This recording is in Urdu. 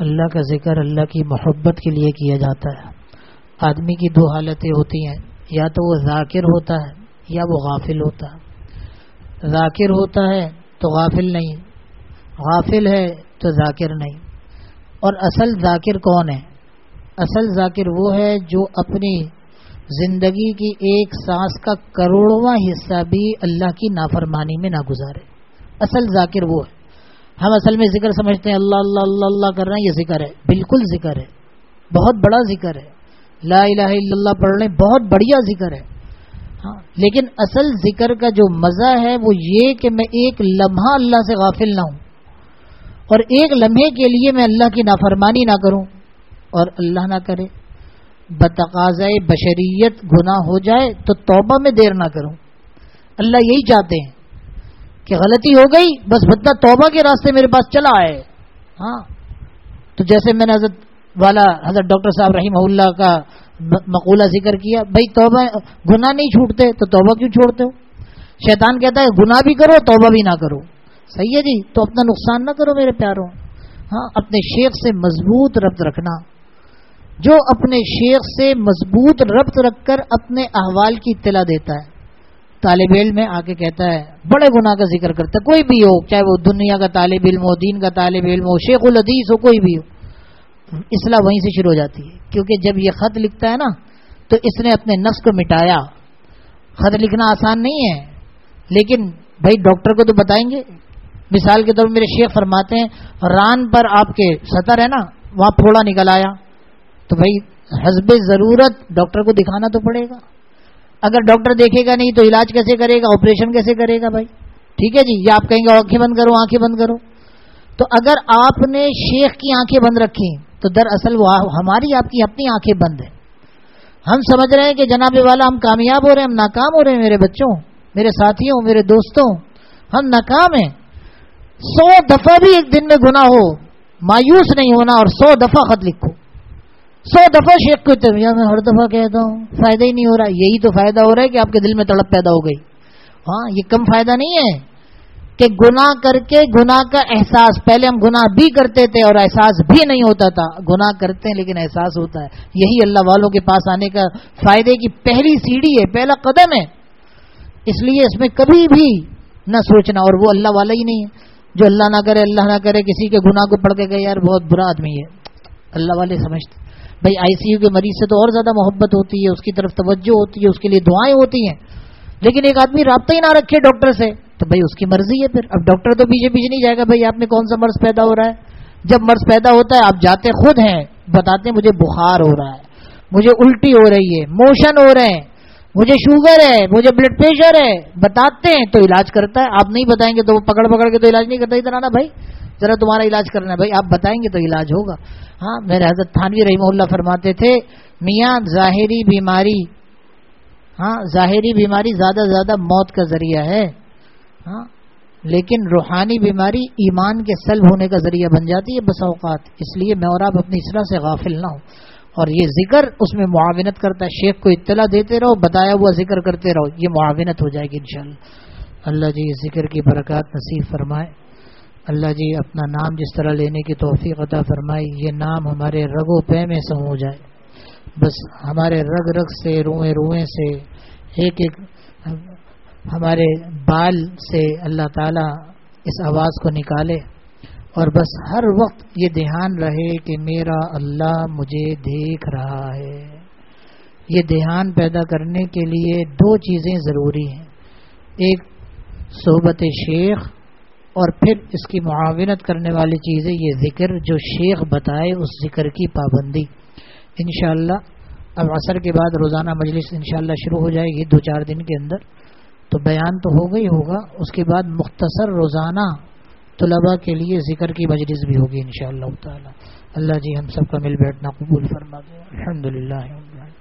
اللہ کا ذکر اللہ کی محبت کے لیے کیا جاتا ہے. آدمی کی دو حالتیں ہوتی ہیں، یا تو وہ ذاکر ہوتا ہے یا وہ غافل ہوتا ہے. ذاکر ہوتا ہے تو غافل نہیں، غافل ہے تو ذاکر نہیں. اور اصل ذاکر کون ہے؟ اصل ذاکر وہ ہے جو اپنی زندگی کی ایک سانس کا کروڑواں حصہ بھی اللہ کی نافرمانی میں نہ گزارے. اصل ذاکر وہ ہے. ہم اصل میں ذکر سمجھتے ہیں اللہ اللہ اللہ اللہ کر رہے ہیں، یہ ذکر ہے. بالکل ذکر ہے، بہت بڑا ذکر ہے. لا الہ الا اللہ پڑھ رہے ہیں، بہت بڑھیا ذکر ہے. ہاں، لیکن اصل ذکر کا جو مزہ ہے وہ یہ کہ میں ایک لمحہ اللہ سے غافل نہ ہوں، اور ایک لمحے کے لیے میں اللہ کی نافرمانی نہ کروں اور اللہ نہ کرے. بتقاضۂ بشریت گناہ ہو جائے تو توبہ میں دیر نہ کروں. اللہ یہی چاہتے ہیں کہ غلطی ہو گئی بس بندہ توبہ کے راستے میرے پاس چلا آئے. ہاں، تو جیسے میں نے حضرت ڈاکٹر صاحب رحمہ اللہ کا مقولہ ذکر کیا، بھائی توبہ گناہ نہیں چھوٹتے تو توبہ کیوں چھوڑتے ہو؟ شیطان کہتا ہے گناہ بھی کرو توبہ بھی نہ کرو. صحیح ہے جی، تو اپنا نقصان نہ کرو میرے پیاروں. ہاں، اپنے شیخ سے مضبوط ربط رکھنا. جو اپنے شیخ سے مضبوط ربط رکھ کر اپنے احوال کی اطلاع دیتا ہے، طالب علم میں آ کے کہتا ہے بڑے گناہ کا ذکر کرتا ہے، کوئی بھی ہو، چاہے وہ دنیا کا طالب علم ہو، دین کا طالب علم ہو، شیخ الحدیث ہو، کوئی بھی ہو، اصلاح وہیں سے شروع ہو جاتی ہے. کیونکہ جب یہ خط لکھتا ہے نا تو اس نے اپنے نفس کو مٹایا. خط لکھنا آسان نہیں ہے، لیکن بھائی ڈاکٹر کو تو بتائیں گے. مثال کے طور پر میرے شیخ فرماتے ہیں ران پر آپ کے سطر ہے نا، وہاں پھوڑا نکل آیا، تو بھائی حسب ضرورت ڈاکٹر کو دکھانا تو پڑے گا. اگر ڈاکٹر دیکھے گا نہیں تو علاج کیسے کرے گا، آپریشن کیسے کرے گا بھائی؟ ٹھیک ہے جی، یا آپ کہیں گے آنکھیں بند کرو آنکھیں بند کرو. تو اگر آپ نے شیخ کی آنکھیں بند رکھی تو دراصل وہ ہماری آپ کی اپنی آنکھیں بند ہیں. ہم سمجھ رہے ہیں کہ جناب والا ہم کامیاب ہو رہے ہیں، ہم ناکام ہو رہے ہیں. میرے بچوں، میرے ساتھیوں، میرے دوستوں، ہم ناکام ہیں. 100 دفعہ بھی ایک دن میں گناہ ہو مایوس نہیں ہونا اور 100 دفعہ خط لکھو. 100 دفعہ شیخ کو میں ہر دفعہ کہتا ہوں فائدہ ہی نہیں ہو رہا. یہی تو فائدہ ہو رہا ہے کہ آپ کے دل میں تڑپ پیدا ہو گئی. ہاں، یہ کم فائدہ نہیں ہے کہ گناہ کر کے گناہ کا احساس، پہلے ہم گناہ بھی کرتے تھے اور احساس بھی نہیں ہوتا تھا. گناہ کرتے ہیں لیکن احساس ہوتا ہے. یہی اللہ والوں کے پاس آنے کا فائدے کی پہلی سیڑھی ہے، پہلا قدم ہے. اس لیے اس میں کبھی بھی نہ سوچنا. اور وہ اللہ والا ہی نہیں ہے جو اللہ نہ کرے، اللہ نہ کرے کسی کے گناہ کو پڑھ کے کہ یار بہت برا آدمی ہے. اللہ والے سمجھتے بھائی آئی سی یو کے مریض سے تو اور زیادہ محبت ہوتی ہے، اس کی طرف توجہ ہوتی ہے، اس کے لیے دعائیں ہوتی ہیں. لیکن ایک آدمی رابطہ ہی نہ رکھے ڈاکٹر سے تو بھائی اس کی مرضی ہے. پھر اب ڈاکٹر تو پیچھے پیچھے نہیں جائے گا بھائی آپ میں کون سا مرض پیدا ہو رہا ہے. جب مرض پیدا ہوتا ہے آپ جاتے خود ہیں، بتاتے ہیں مجھے بخار ہو رہا ہے، مجھے الٹی ہو رہی ہے، موشن ہو رہے ہیں، مجھے شوگر ہے، مجھے بلڈ پریشر ہے، بتاتے ہیں تو علاج کرتا ہے. آپ نہیں بتائیں گے تو وہ پکڑ پکڑ کے تو علاج نہیں کرتا. ادھر آنا بھائی ذرا تمہارا علاج کرنا ہے. بھائی آپ بتائیں گے تو علاج ہوگا. ہاں، میرے حضرت تھانوی رحمہ اللہ فرماتے تھے میاں ظاہری بیماری، ہاں ظاہری بیماری زیادہ سے زیادہ موت کا ذریعہ ہے، ہاں لیکن روحانی بیماری ایمان کے سلب ہونے کا ذریعہ بن جاتی ہے بس اوقات. اس لیے میں اور آپ اپنی اصلاح سے غافل نہ ہوں. اور یہ ذکر اس میں معاونت کرتا ہے. شیخ کو اطلاع دیتے رہو، بتایا ہوا ذکر کرتے رہو، یہ معاونت ہو جائے گی انشاءاللہ. اللہ جی ذکر کی برکات نصیب فرمائے. اللہ جی اپنا نام جس طرح لینے کی توفیق عطا فرمائی. یہ نام ہمارے رگ و پے میں سمو جائے، بس ہمارے رگ رگ سے، روئیں روئیں سے، ایک ایک ہمارے بال سے اللہ تعالیٰ اس آواز کو نکالے. اور بس ہر وقت یہ دھیان رہے کہ میرا اللہ مجھے دیکھ رہا ہے. یہ دھیان پیدا کرنے کے لیے 2 چیزیں ضروری ہیں، ایک صحبت شیخ اور پھر اس کی معاونت کرنے والی چیزیں یہ ذکر جو شیخ بتائے اس ذکر کی پابندی. انشاءاللہ اب عصر کے بعد روزانہ مجلس انشاءاللہ شروع ہو جائے گی 2-4 دن کے اندر. تو بیان تو ہوگا ہی ہوگا، اس کے بعد مختصر روزانہ طلباء کے لیے ذکر کی مجلس بھی ہوگی انشاءاللہ تعالی. اللہ جی ہم سب کا مل بیٹھنا قبول فرما دے. الحمدللہ.